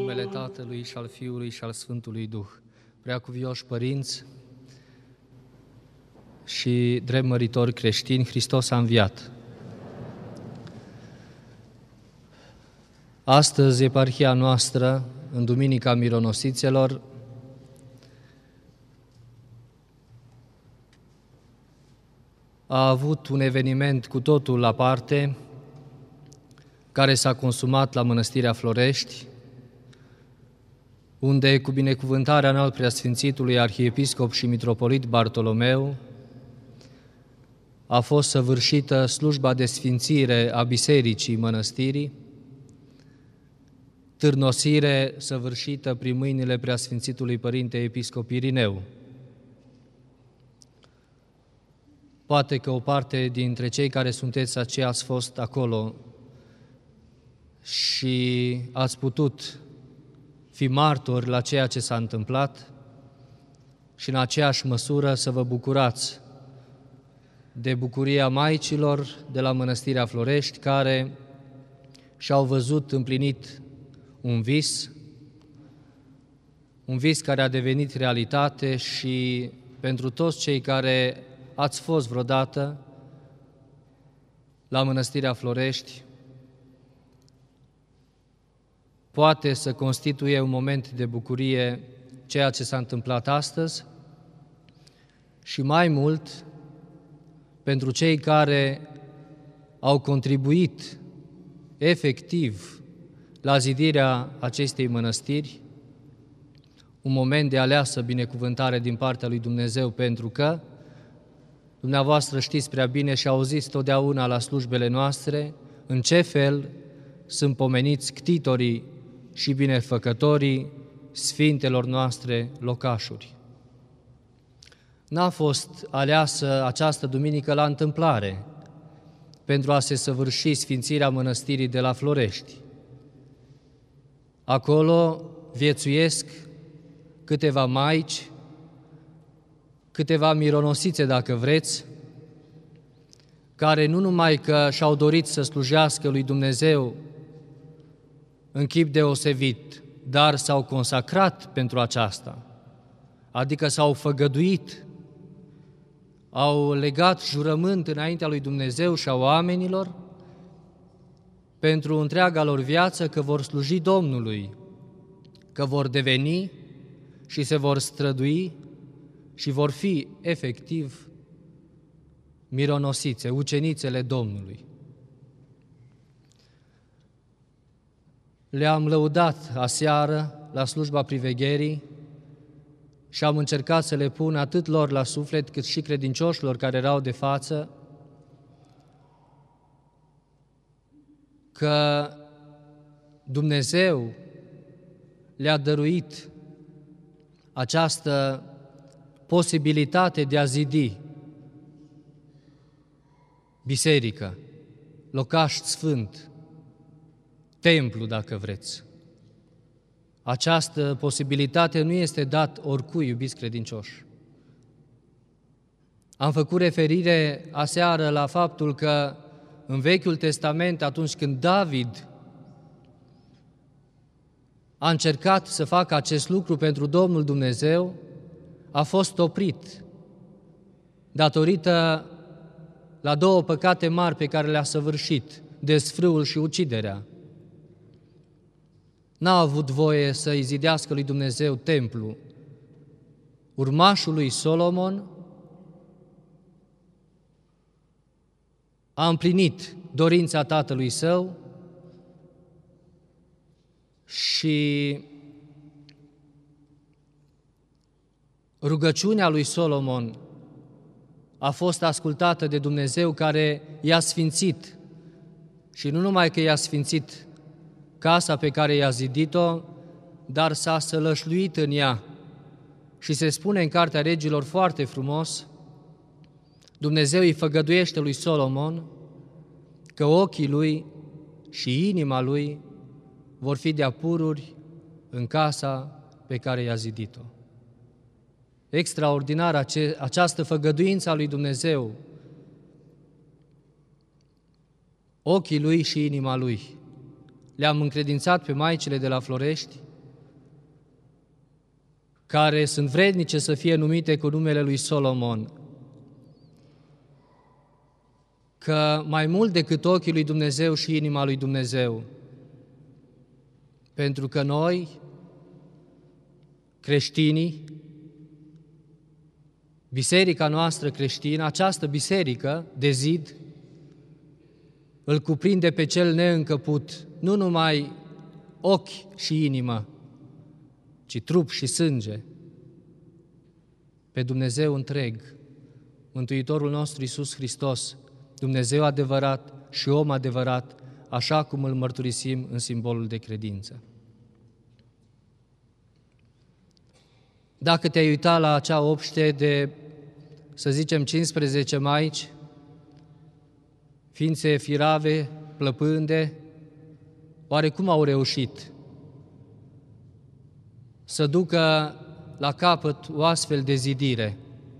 numele Tatălui și al Fiului și al Sfântului Duh. Preacuvioși părinți și drept măritori creștini, Hristos a înviat. Astăzi, eparhia noastră, în Duminica Mironosiților, a avut un eveniment cu totul aparte, care s-a consumat la Mănăstirea Florești, unde, cu binecuvântarea înalt preasfințitului arhiepiscop și mitropolit Bartolomeu, a fost săvârșită slujba de sfințire a bisericii mănăstirii, târnosire săvârșită prin mâinile preasfințitului Părinte Episcop Irineu. Poate că o parte dintre cei care sunteți aceia ați fost acolo și ați putut fi martori la ceea ce s-a întâmplat și în aceeași măsură să vă bucurați de bucuria maicilor de la Mănăstirea Florești, care și-au văzut împlinit un vis care a devenit realitate. Și pentru toți cei care ați fost vreodată la Mănăstirea Florești, poate să constituie un moment de bucurie ceea ce s-a întâmplat astăzi și mai mult pentru cei care au contribuit efectiv la zidirea acestei mănăstiri, un moment de aleasă binecuvântare din partea lui Dumnezeu, pentru că dumneavoastră știți prea bine și auziți totdeauna la slujbele noastre în ce fel sunt pomeniți ctitorii și binefăcătorii sfintelor noastre locașuri. N-a fost aleasă această duminică la întâmplare pentru a se săvârși sfințirea mănăstirii de la Florești. Acolo viețuiesc câteva maici, câteva mironosițe, dacă vreți, care nu numai că și-au dorit să slujească lui Dumnezeu în chip deosebit, dar s-au consacrat pentru aceasta, adică s-au făgăduit, au legat jurământ înaintea lui Dumnezeu și a oamenilor pentru întreaga lor viață că vor sluji Domnului, că vor deveni și se vor strădui și vor fi efectiv mironosițe, ucenițele Domnului. Le-am lăudat aseară la slujba privegherii și am încercat să le pun atât lor la suflet, cât și credincioșilor care erau de față, că Dumnezeu le-a dăruit această posibilitate de a zidi biserică, locaș sfânt, templu, dacă vreți. Această posibilitate nu este dat oricui, iubiți credincioși. Am făcut referire aseară la faptul că în Vechiul Testament, atunci când David a încercat să facă acest lucru pentru Domnul Dumnezeu, a fost oprit datorită la două păcate mari pe care le-a săvârșit, desfrâul și uciderea. N-a avut voie să-i zidească lui Dumnezeu templu. Urmașul lui Solomon a împlinit dorința tatălui său și rugăciunea lui Solomon a fost ascultată de Dumnezeu, care i-a sfințit. Și nu numai că i-a sfințit casa pe care i-a zidit-o, dar s-a sălășluit în ea. Și se spune în Cartea Regilor foarte frumos, Dumnezeu îi făgăduiește lui Solomon că ochii lui și inima lui vor fi de-a pururi în casa pe care i-a zidit-o. Extraordinar această făgăduință a lui Dumnezeu. Ochii lui și inima lui le-am încredințat pe maicile de la Florești care sunt vrednice să fie numite cu numele lui Solomon, că mai mult decât ochii lui Dumnezeu și inima lui Dumnezeu, pentru că noi, creștinii, biserica noastră creștină, această biserică de zid, îl cuprinde pe cel neîncăput, nu numai ochi și inimă, ci trup și sânge, pe Dumnezeu întreg, Mântuitorul nostru Iisus Hristos, Dumnezeu adevărat și om adevărat, așa cum îl mărturisim în simbolul de credință. Dacă te-ai uitat la acea obște de, să zicem, 15 maici, ființe firave, plăpânde, oare cum au reușit să ducă la capăt o astfel de zidire?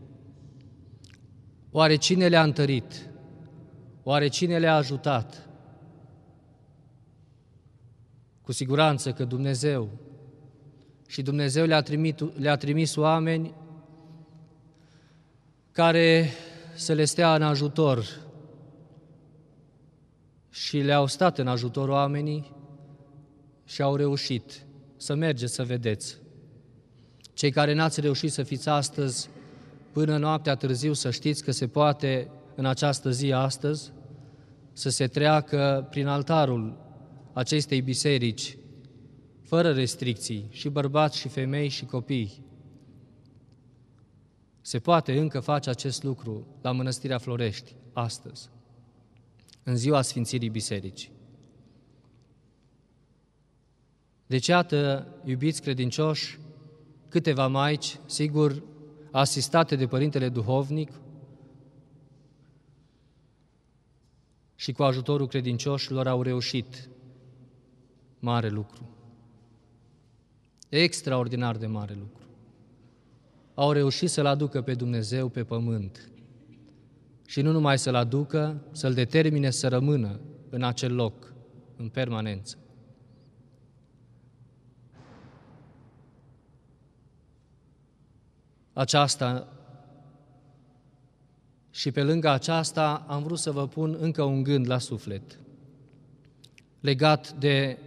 Oare cine le-a întărit? Oare cine le-a ajutat? Cu siguranță că Dumnezeu. Și Dumnezeu le-a trimis oameni care să le stea în ajutor și le-au stat în ajutor oamenii și au reușit să mergeți să vedeți. Cei care n-ați reușit să fiți astăzi până noaptea târziu, să știți că se poate în această zi astăzi să se treacă prin altarul acestei biserici fără restricții, și bărbați și femei și copii. Se poate încă face acest lucru la Mănăstirea Florești astăzi, în ziua Sfințirii Bisericii. Deci, iată, iubiți credincioși, câteva maici, sigur, asistate de Părintele Duhovnic și cu ajutorul credincioșilor au reușit mare lucru. Extraordinar de mare lucru. Au reușit să-L aducă pe Dumnezeu pe pământ. Și nu numai să-L aducă, să-L determine să rămână în acel loc, în permanență. Aceasta și pe lângă aceasta am vrut să vă pun încă un gând la suflet, legat de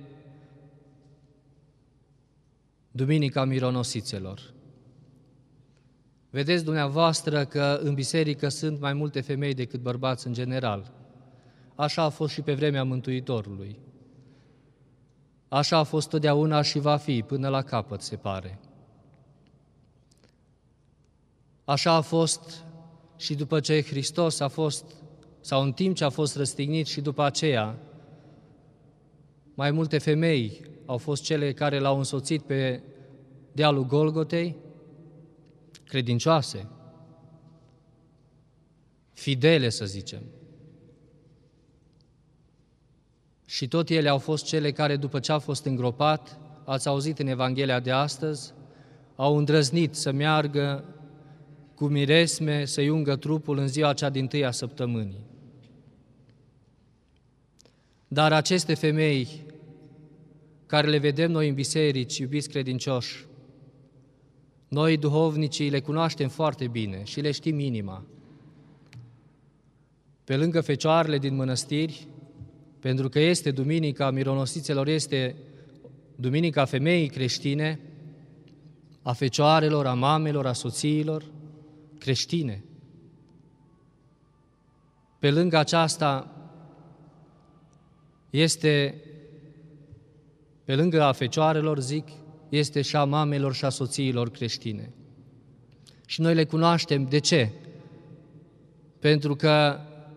Duminica Mironosițelor. Vedeți dumneavoastră că în biserică sunt mai multe femei decât bărbați în general. Așa a fost și pe vremea Mântuitorului. Așa a fost totdeauna și va fi până la capăt, se pare. Așa a fost și după ce Hristos a fost, sau în timp ce a fost răstignit, și după aceea, mai multe femei au fost cele care l-au însoțit pe dealul Golgotei, credincioase, fidele, să zicem. Și tot ele au fost cele care, după ce a fost îngropat, ați auzit în Evanghelia de astăzi, au îndrăznit să meargă cu miresme să-i ungă trupul în ziua cea dintâi a săptămânii. Dar aceste femei care le vedem noi în biserici, iubiți credincioși, noi duhovnicii le cunoaștem foarte bine și le știm inima. Pe lângă fecioarele din mănăstiri, pentru că este Duminica Mironosițelor, este Duminica femeii creștine, a fecioarelor, a mamelor, a soțiilor creștine. Pe lângă aceasta este, pe lângă a fecioarelor, zic, este și a mamelor și a soțiilor creștine. Și noi le cunoaștem. De ce? Pentru că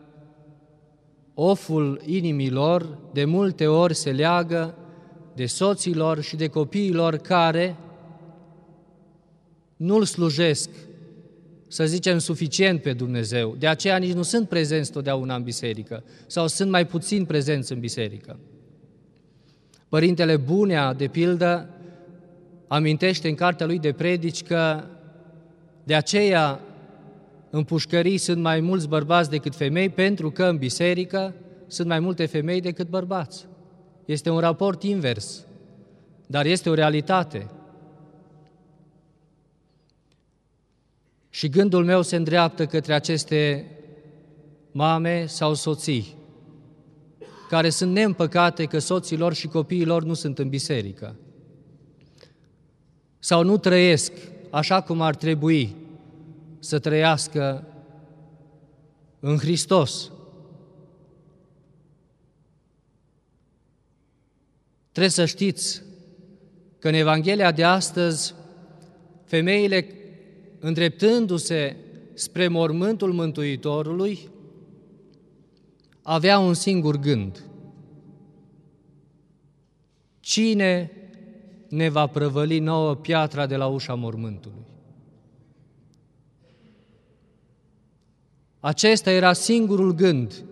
oful inimilor de multe ori se leagă de soților și de copiilor care nu-L slujesc, să zicem, suficient pe Dumnezeu. De aceea nici nu sunt prezenți totdeauna în biserică sau sunt mai puțin prezenți în biserică. Părintele Bunea, de pildă, amintește în cartea lui de predici că de aceea în pușcării sunt mai mulți bărbați decât femei, pentru că în biserică sunt mai multe femei decât bărbați. Este un raport invers, dar este o realitate. Și gândul meu se îndreaptă către aceste mame sau soții care sunt neîmpăcate că soții lor și copiii lor nu sunt în biserică sau nu trăiesc așa cum ar trebui să trăiască în Hristos. Trebuie să știți că în Evanghelia de astăzi, femeile, îndreptându-se spre mormântul Mântuitorului, aveau un singur gând: cine ne va prăvăli nouă piatra de la ușa mormântului? Acesta era singurul gând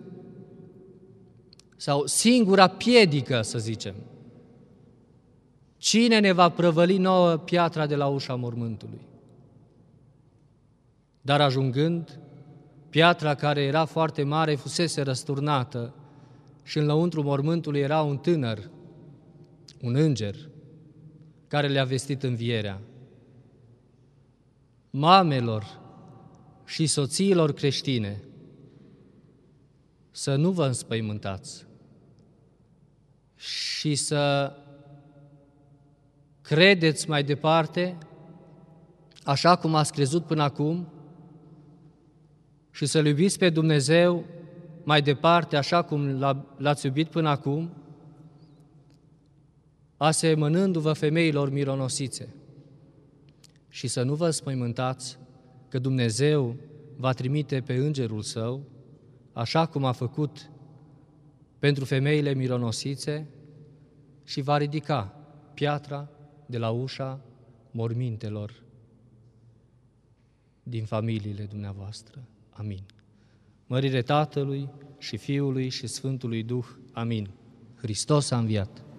sau singura piedică, să zicem. Cine ne va prăvăli nouă piatra de la ușa mormântului? Dar ajungând, piatra care era foarte mare fusese răsturnată și în lăuntru mormântului era un tânăr, un înger, care le-a vestit învierea. Mamelor și soțiilor creștine, să nu vă înspăimântați și să credeți mai departe așa cum ați crezut până acum și să-L iubiți pe Dumnezeu mai departe așa cum L-ați iubit până acum, asemănându-vă femeilor mironosițe, și să nu vă înspăimântați că Dumnezeu va trimite pe Îngerul Său, așa cum a făcut pentru femeile mironosițe, și va ridica piatra de la ușa mormintelor din familiile dumneavoastră. Amin. Mărire Tatălui și Fiului și Sfântului Duh. Amin. Hristos a înviat.